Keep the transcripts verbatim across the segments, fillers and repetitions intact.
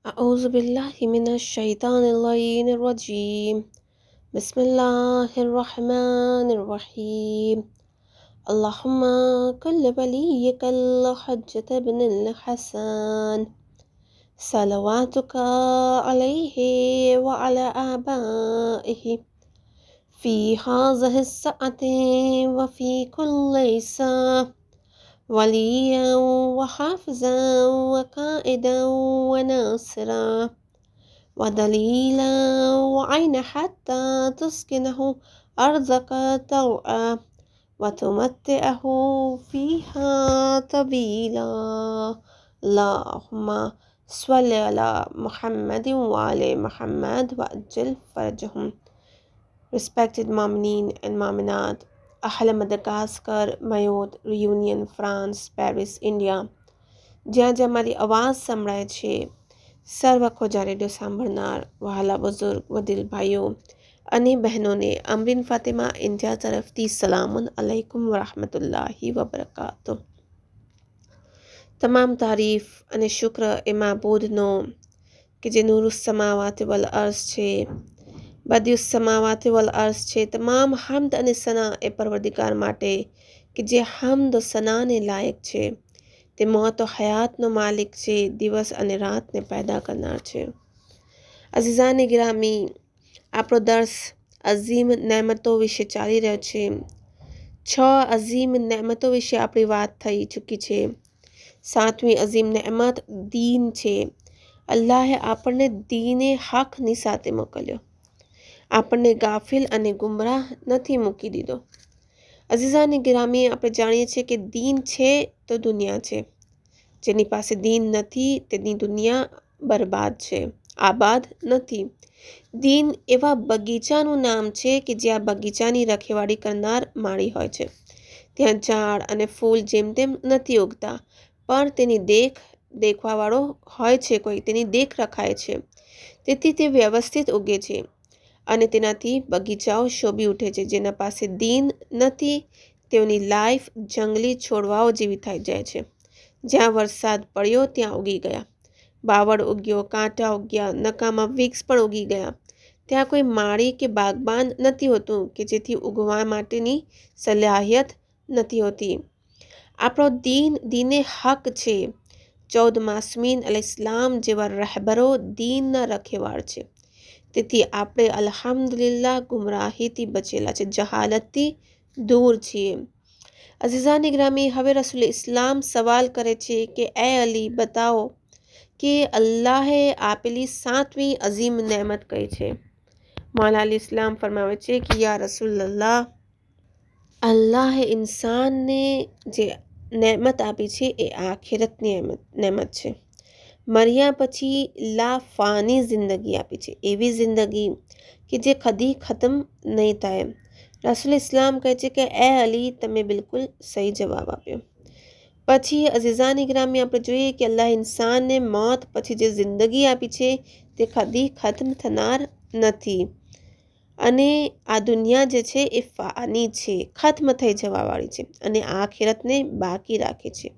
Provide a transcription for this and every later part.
أعوذ بالله من الشيطان اللعين الرجيم بسم الله الرحمن الرحيم اللهم كل وليك الحجة بن الحسن صلواتك عليه وعلى آبائه في هذه الساعة وفي كل ساعة وليا وحافظا وقائدا وناصرا ودليلا وعين حتى تسكنه أرضك طوعا وتمتعه فيها طويلا اللهم صل على محمد وعلى محمد وأجل فرجهم. Respected Mamineen and Maminat, Ahla Madagascar, Mayotte, Reunion, France, Paris, India. જ્યાં જ્યાં મારી આવાજ સંભળાય છે સર્વ ખોજા રેડિયો સાંભળનાર વહાલા બુઝુર્ગ વડીલ ભાઈઓ અને બહેનોને અમરીન ફાતિમા ઇન્ડિયા તરફથી સલામુન અલૈકુમ વરહમતુલ્લાહી વબરકાતુ. તમામ તારીફ અને શુક્ર એ માબૂદનો કે જે નૂરુસ સમાવાતિ વલ અર્શ છે, બદિયુસ સમાવાતિ વલ અર્શ છે. તમામ હમ્દ અને સના એ પરવરદિગાર માટે કે જે હમ્દ સનાને લાયક છે. તે મોત હયાતનો માલિક છે, દિવસ અને રાતને પેદા કરનાર છે. અઝીઝાને ગિરામી, આપણો દર્સ અઝીમ નેમતો વિશે ચાલી રહ્યો છે. છ અઝીમ નેમતો વિશે આપણી વાત થઈ ચૂકી છે. સાતમી અઝીમ નેમત દીન છે. અલ્લાહે આપણને દીને હકની સાથે મોકલ્યો. આપણને ગાફિલ અને ગુમરાહ નથી મૂકી દીધો. અઝીઝાને ગિરામી, આપણે જાણીએ છીએ કે દીન છે તો દુનિયા છે. જેની પાસે દીન નથી તેની દુનિયા બરબાદ છે, આબાદ નથી. દીન એવા બગીચાનું નામ છે કે જ્યાં બગીચાની રખેવાળી કરનાર માળી હોય છે. ત્યાં ઝાડ અને ફૂલ જેમ તેમ નથી ઉગતા, પણ તેની દેખ દેખવાવાળો હોય છે, કોઈ તેની દેખ રખાય છે. તેથી તે વ્યવસ્થિત ઉગે છે અને તેનાથી બગીચાઓ શોભી ઉઠે છે. જેના પાસે દીન નથી તેઓની લાઈફ જંગલી છોડવાઓ જેવી થઈ જાય છે. જ્યાં વરસાદ પડ્યો ત્યાં ઉગી ગયા, બાવળ ઉગ્યો, કાંટા ઉગ્યા, નકામા વિક્સ પણ ઉગી ગયા. ત્યાં કોઈ માળી કે બાગબાન નથી હોતું કે જેથી ઉગવા માટેની સલાહિયત નથી હોતી. આપણો દીન દીને હક છે. ચૌદ માસમીન અલ ઇસ્લામ જેવા રહેબરો દીનના રખેવાળ છે. તેથી આપણે અલ્હમ્દુલિલ્લાહ ગુમરાહીથી બચેલા છે, જહાલતથી દૂર છીએ. અઝીઝાની ગ્રામી, હવે રસૂલ ઇસ્લામ સવાલ કરે છે કે એ અલી, બતાવો કે અલ્લાહે આપેલી સાતમી અઝીમ નેમત કઈ છે. મૌલા અલી ઇસ્લામ ફરમાવે છે કે યા રસૂલલ્લાહ, અલ્લાહે ઇન્સાનને જે નેમત આપી છે એ આખિરતની નેમત છે. મર્યા પછી લાફાની જિંદગી આપી છે, એવી જિંદગી કે જે કદી ખતમ નહીં થાય. રસૂલ ઇસ્લામ કહે છે કે એ અલી, તમે બિલકુલ સહી જવાબ આપ્યો. પછી અઝીઝાની ગ્રામી, આપણે જોઈએ કે અલ્લાહ ઇન્સાનને મોત પછી જે જિંદગી આપી છે તે કદી ખતમ થનાર નથી. અને આ દુનિયા જે છે એ ફાની છે, ખત્મ થઈ જવાવાળી છે, અને આખિરતને બાકી રાખે છે.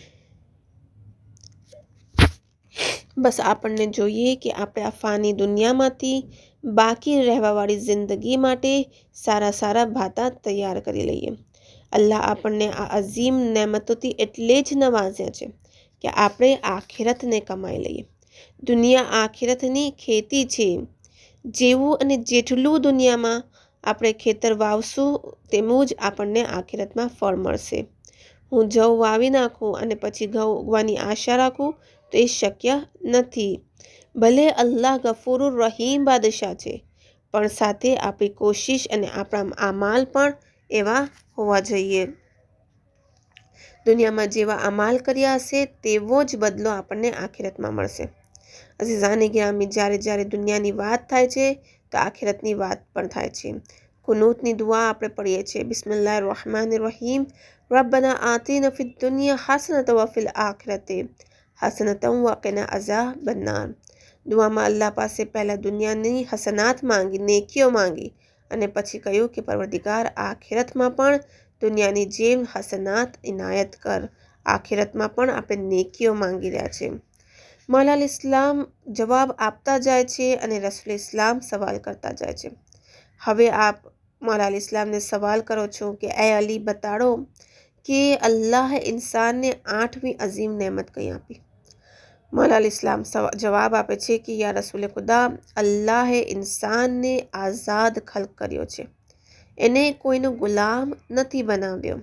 બસ આપણને જોઈએ કે આપણે આ ફાની દુનિયામાંથી બાકી રહેવાવાળી જિંદગી માટે સારા સારા ભાતા તૈયાર કરી લઈએ. અલ્લાહ આપણને આ અઝીમ નેમતોથી એટલે જ નવાઝ્યા છે કે આપણે આખિરતને કમાઈ લઈએ. દુનિયા આખિરતની ખેતી છે. જેવું અને જેટલું દુનિયામાં આપણે ખેતર વાવશું તેવું જ આપણને આખિરતમાં ફળ મળશે. હું જવ વાવી નાખું અને પછી ઘઉં ઉગવાની આશા રાખું તો એ શક્ય નથી. ભલે અલ્લાહ ગફૂરુર રહીમ બાદશાહ છે, પણ સાથે આપણી કોશિશ અને આપણા અમાલ પણ એવા હોવા જોઈએ. દુનિયામાં જેવા અમાલ કર્યા હશે તેવો જ બદલો આપણને આખિરતમાં મળશે. અઝીઝાની ગ્રામી, જ્યારે જ્યારે દુનિયાની વાત થાય છે તો આખિરતની વાત પણ થાય છે. કુનૂતની દુઆ આપણે પઢીએ છીએ, બિસ્મિલ્લાહિર રહમાનિર રહીમ, રબ્બના આતિના ફિદ દુનિયા હસનતન વ ફિલ આખિરતિ હસનતન વ કિના અઝાબન્નાર. દુઆમાં અલ્લાહ પાસે પહેલા દુનિયાની હસનાત માંગી, નેકીઓ માંગી, અને પછી કહ્યું કે પરવરદિગાર, આખિરતમાં પણ દુનિયાની જેમ હસનાત ઇનાયત કર. આખિરતમાં પણ આપણે નેકીઓ માંગી રહ્યા છે. મૌલા અલી ઇસ્લામ જવાબ આપતા જાય છે અને રસૂલ ઇસ્લામ સવાલ કરતા જાય છે. હવે આપ મૌલા અલી ઇસ્લામને સવાલ કરો છો કે એ અલી બતાડો કે અલ્લાહે ઇન્સાનને આઠમી અઝીમ નેમત કઈ આપી. મૌલા અલી ઇસ્લામ જવાબ આપે છે કે યા રસૂલ ખુદા, અલ્લાહે ઇન્સાનને આઝાદ ખલ્ક કર્યો છે, એને કોઈનો ગુલામ નથી બનાવ્યો.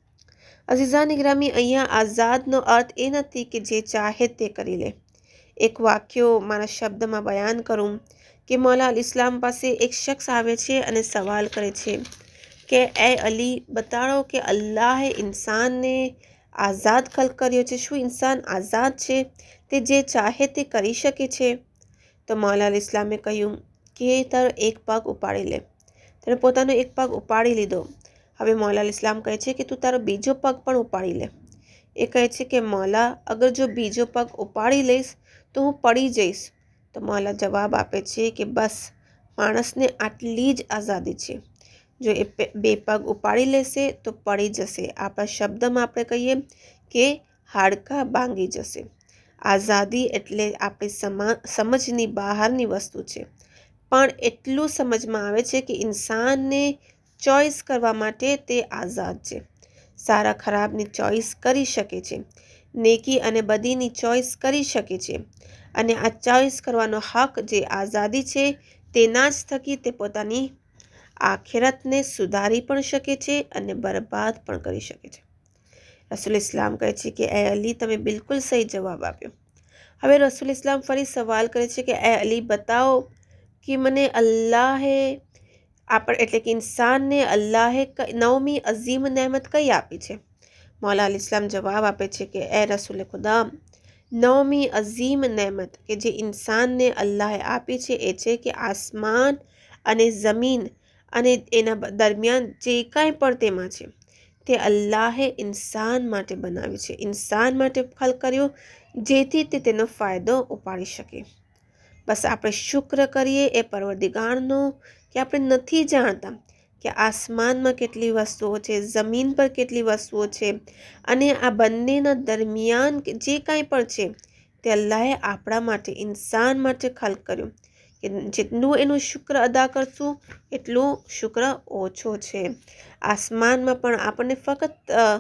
અઝીઝાન ગ્રામી, અહીંયા આઝાદનો અર્થ એ નથી કે જે ચાહે તે કરી લે. એક વાક્યો મારા શબ્દમાં બયાન કરું કે મૌલા અલી ઇસ્લામ પાસે એક શખ્સ આવે છે અને સવાલ કરે છે કે એ અલી બતાડો કે અલ્લાહે ઇન્સાનને આઝાદ ખલ્ક કર્યો છે, શું ઇન્સાન આઝાદ છે, તે જે ચાહે તે કરી શકે છે? તો મૌલા અલી ઇસ્લામે કહ્યું કે તારો એક પગ ઉપાડી લે. તેણે પોતાનો એક પગ ઉપાડી લીધો. હવે મૌલા અલી ઇસ્લામ કહે છે કે તું તારો બીજો પગ પણ ઉપાડી લે. એ કહે છે કે મૌલા, અગર જો બીજો પગ ઉપાડી લઈશ તો હું પડી જઈશ. તો મૌલા જવાબ આપે છે કે બસ, માણસને આટલી જ આઝાદી છે. જો એ બે પગ ઉપાડી લેશે તો પડી જશે. આપણા શબ્દમાં આપણે કહીએ કે હાડકાં ભાંગી જશે. આઝાદી એટલે આપણી સમા સમજની બહારની વસ્તુ છે, પણ એટલું સમજમાં આવે છે કે ઇન્સાનને ચોઈસ કરવા માટે તે આઝાદ છે. સારા ખરાબની ચોઈસ કરી શકે છે, નેકી અને બદીની ચોઈસ કરી શકે છે. અને આ ચોઈસ કરવાનો હક જે આઝાદી છે તેના જ થકી તે પોતાની આખિરતને સુધારી પણ શકે છે અને બરબાદ પણ કરી શકે છે. રસૂલ ઇસ્લામ કહે છે કે એ અલી, તમે બિલકુલ સહી જવાબ આપ્યો. હવે રસૂલ ઇસ્લામ ફરી સવાલ કરે છે કે એ અલી બતાવો કે મને અલ્લાહે આપણે એટલે કે ઇન્સાનને અલ્લાહે નવમી અઝીમ નેમત કઈ આપી છે? મૌલા અલી ઇસ્લામ જવાબ આપે છે કે એ રસૂલ ખુદા, નવમી અઝીમ નેમત કે જે ઇન્સાનને અલ્લાહે આપી છે એ છે કે આસમાન અને જમીન અને એના દરમિયાન જે કાંઈ પણ તેમાં છે તે અલ્લાહે ઇન્સાન માટે બનાવ્યું છે, ઇન્સાન માટે ખલ્ક કર્યું, જેથી તે તેનો ફાયદો ઉપાડી શકે. બસ આપણે શુક્ર કરીએ એ પરવરદિગારનો કે આપણે નથી જાણતા કે આસમાનમાં કેટલી વસ્તુઓ છે, જમીન પર કેટલી વસ્તુઓ છે અને આ બંનેના દરમિયાન જે કાંઈ પણ છે તે અલ્લાહે આપણા માટે, ઇન્સાન માટે ખલ્ક કર્યું. કે જેટલું એનું શુક્ર અદા કરશું એટલું શુક્ર ઓછો છે. આસમાનમાં પણ આપણને ફક્ત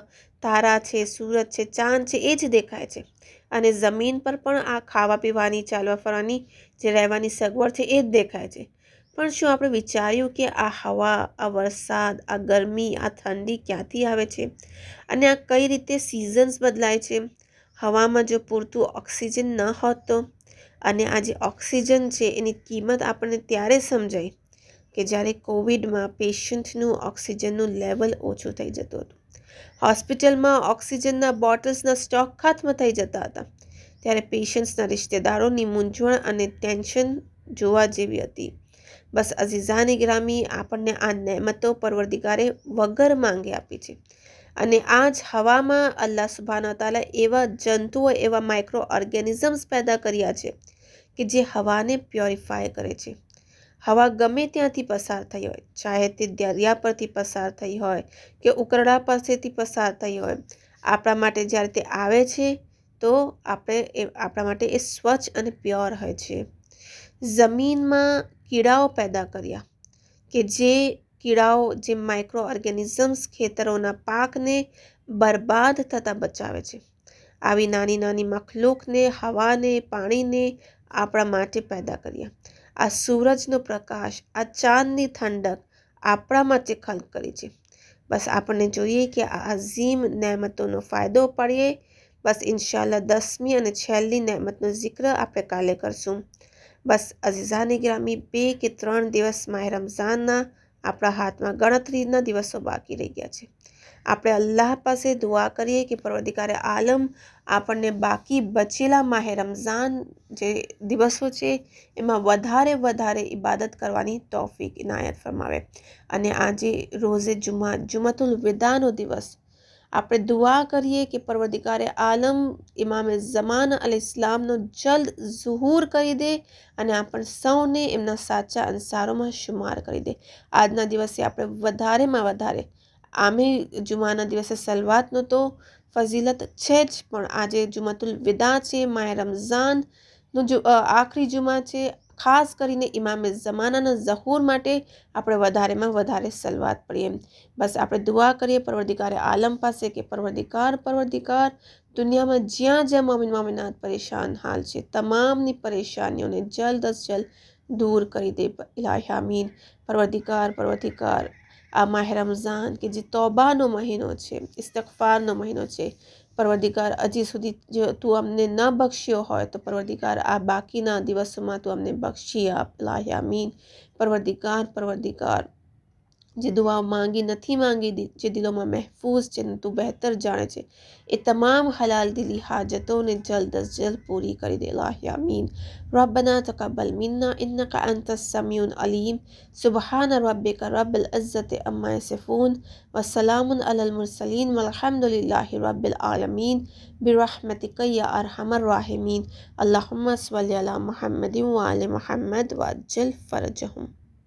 તારા છે, સૂરજ છે, ચાંદ છે એ જ દેખાય છે અને જમીન પર પણ આ ખાવા પીવાની, ચાલવા ફરવાની, જે રહેવાની સગવડ છે એ જ દેખાય છે. પણ શું આપણે વિચાર્યું કે આ હવા, આ વરસાદ, આ ગરમી, આ ઠંડી ક્યાંથી આવે છે અને આ કઈ રીતે સિઝન્સ બદલાય છે? હવામાં જો પૂરતું ઓક્સિજન ન હોત તો? અને આ જે ઓક્સિજન છે એની કિંમત આપણને ત્યારે સમજાય કે જ્યારે કોવિડમાં પેશન્ટનું ઓક્સિજનનું લેવલ ઓછું થઈ જતું હતું. હોસ્પિટલમાં ઓક્સિજનના બોટલ્સના સ્ટોક ખત્મ થઈ જતા હતા. ત્યારે પેશન્ટ્સના રિશ્તેદારોની મૂંઝવણ અને ટેન્શન જોવા જેવી હતી. બસ અઝીઝાન ગ્રામી, આપણને આ નેમતો પરવરદિગારે વગર માંગે આપી છે. અને આ જ હવામાં અલ્લાહ સુબ્હાનહુ તઆલા એવા જંતુઓ, એવા માઇક્રો ઓર્ગેનિઝમ્સ પેદા કર્યા છે કે જે હવાને પ્યોરિફાય કરે છે. હવા ગમે ત્યાંથી પસાર થઈ હોય, ચાહે તે દરિયા પરથી પસાર થઈ હોય કે ઉકરડા પાસેથી પસાર થઈ હોય, આપણા માટે જ્યારે તે આવે છે તો આપણે એ આપણા માટે એ સ્વચ્છ અને પ્યોર હોય છે. જમીનમાં કીડાઓ પેદા કર્યા કે જે કીડાઓ, જે માઇક્રો ઓર્ગેનિઝમ્સ ખેતરોના પાકને બરબાદ થતાં બચાવે છે. આવી નાની નાની મખલૂકને, હવાને, પાણીને આપણા માટે પેદા કર્યા. આ સૂરજનો પ્રકાશ, આ ચાંદની ઠંડક આપણા માટે ખલ્ક કરી છે. બસ આપણને જોઈએ કે આ અઝીમ નેમતોનો ફાયદો ઉપાડીએ. બસ ઇન્શાઅલ્લાહ દસમી અને છેલ્લી નેમતનો જિક્ર આપણે કાલે કરશું. બસ અઝીઝાન ગ્રામી, બે કે ત્રણ દિવસ માહ રમઝાનના આપણા હાથમાં ગણતરીના દિવસો બાકી રહી ગયા છે. આપણે અલ્લાહ પાસે દુઆ કરીએ કે પરવરદિગારે આલમ આપણને બાકી બચેલા માહ રમઝાન જે દિવસો છે એમાં વધારે વધારે ઇબાદત કરવાની તૌફીક ઇનાયત ફરમાવે. અને આજે રોઝે જુમા, જુમતુલ વિદાનો દિવસ, આપણે દુઆ કરીએ કે પરવરદિગારે આલમ ઇમામે ઝમાન અલૈહિસ્સલામનો જલ્દ ઝુહૂર કરી દે અને આપણ સૌને એમના સાચા અંસારોમાં શુમાર કરી દે. આજના દિવસે આપણે વધારેમાં વધારે, આમે જુમાના દિવસે સલવાતનો તો ફઝીલત છે જ, પણ આજે જુમાતુલ વિદા છે, માહ રમઝાનનો જો આખરી જુમા છે. ખાસ કરીને ઇમામે ઝમાનાના ઝહૂર માટે આપણે વધારેમાં વધારે સલવાત પડીએ. બસ આપણે દુઆ કરીએ પરવરદિગાર આલમ પાસે કે પરવરદિગાર પરવરદિગાર દુનિયામાં જ્યાં જ્યાં મોમિન મોમિનાત પરેશાન હાલ છે, તમામની પરેશાનીઓને જલ્દ અજ જલ્દ દૂર કરી દે ઇલાહી આમીન. પરવરદિગાર પરવરદિગાર આ માહ રમઝાન કે જે તોબાનો મહિનો છે, ઇસ્તિગફારનો મહિનો છે, પરવરદિગાર હજી સુધી જો તું અમને ન બખ્શ્યો હોય તો પરવરદિગાર આ બાકીના દિવસોમાં તું અમને બખ્શી આપ ઇલાહી આમીન. પરવરદિગાર પરવરદિગાર જે દુઆઓ માંગી નથી માંગી, જે દિલોમાં મહેફૂઝ છે ને તું બહેતર જાણે છે, એ તમામ હલાલ દિલી હાજતોને જલ્દ અજ જલ્દ પૂરી કરી દે ઇલાહી આમીન. રબ્બના તक़બ્બલ મિન્ના ઇન્નકા અંતસ સમીઉલ અલીમ. સુબ્હાન रब्बिका रब्बिल इज़्ज़ति अम्मा यसिफ़ून व सलामुन अलल मुरसलीन वल्हम्दुलिल्लाहि रब्बिल आलमीन बिरहमतिका या अरहमर राहिमीन. अल्लाहुम्मा सल्लि अला मुहम्मदिन व आलि मुहम्मद व अज्जिल फ़रजहुम.